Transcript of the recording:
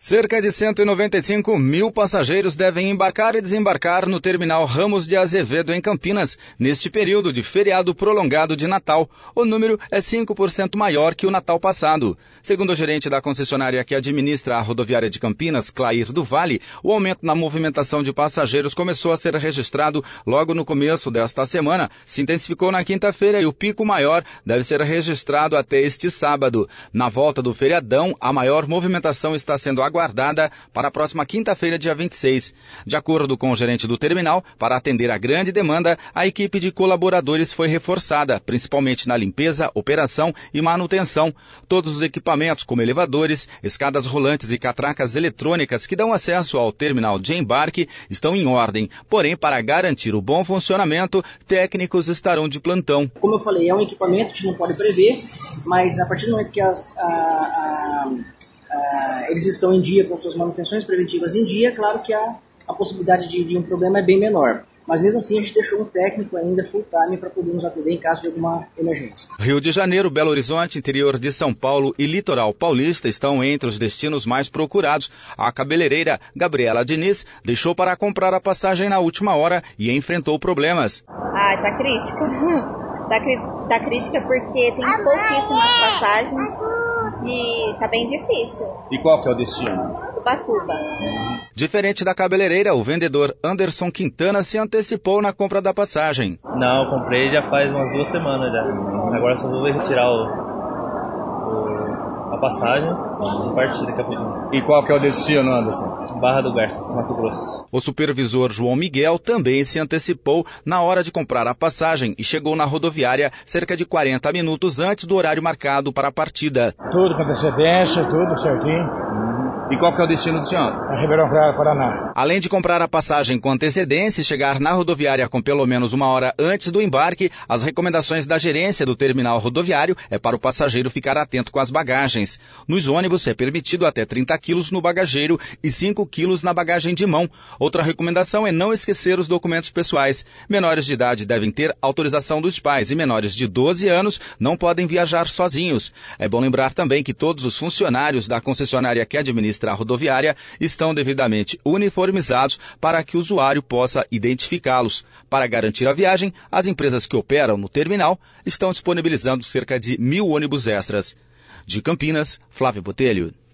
Cerca de 195 mil passageiros devem embarcar e desembarcar no terminal Ramos de Azevedo, em Campinas, neste período de feriado prolongado de Natal. O número é 5% maior que o Natal passado. Segundo o gerente da concessionária que administra a rodoviária de Campinas, Clair do Vale, o aumento na movimentação de passageiros começou a ser registrado logo no começo desta semana, se intensificou na quinta-feira e o pico maior deve ser registrado até este sábado. Na volta do feriadão, a maior movimentação está sendo aguardada para a próxima quinta-feira, dia 26. De acordo com o gerente do terminal, para atender a grande demanda, a equipe de colaboradores foi reforçada, principalmente na limpeza, operação e manutenção. Todos os equipamentos, como elevadores, escadas rolantes e catracas eletrônicas que dão acesso ao terminal de embarque, estão em ordem. Porém, para garantir o bom funcionamento, técnicos estarão de plantão. Como eu falei, é um equipamento que a gente não pode prever, mas a partir do momento que eles estão em dia com suas manutenções preventivas em dia, claro que a possibilidade de um problema é bem menor. Mas mesmo assim a gente deixou um técnico ainda full time para poder nos atender em caso de alguma emergência. Rio de Janeiro, Belo Horizonte, interior de São Paulo e litoral paulista estão entre os destinos mais procurados. A cabeleireira Gabriela Diniz deixou para comprar a passagem na última hora e enfrentou problemas. Tá crítica. Tá crítica porque tem pouquíssimas passagens. E tá bem difícil. E qual que é o destino? Ubatuba. Diferente da cabeleireira, o vendedor Anderson Quintana se antecipou na compra da passagem. Não, eu comprei já faz umas 2 semanas já. Agora só vou retirar a passagem e partir daqui a pouco. E qual que é o destino, Anderson? Barra do Garças, Mato Grosso. O supervisor João Miguel também se antecipou na hora de comprar a passagem e chegou na rodoviária cerca de 40 minutos antes do horário marcado para a partida. Tudo com antecedência, tudo certinho. E qual que é o destino do senhor? A Ribeirão Preto, Paraná. Além de comprar a passagem com antecedência e chegar na rodoviária com pelo menos 1 hora antes do embarque, as recomendações da gerência do terminal rodoviário é para o passageiro ficar atento com as bagagens. Nos ônibus é permitido até 30 quilos no bagageiro e 5 quilos na bagagem de mão. Outra recomendação é não esquecer os documentos pessoais. Menores de idade devem ter autorização dos pais e menores de 12 anos não podem viajar sozinhos. É bom lembrar também que todos os funcionários da concessionária que administra a rodoviária estão devidamente uniformizados para que o usuário possa identificá-los. Para garantir a viagem, as empresas que operam no terminal estão disponibilizando cerca de 1.000 ônibus extras. De Campinas, Flávio Botelho.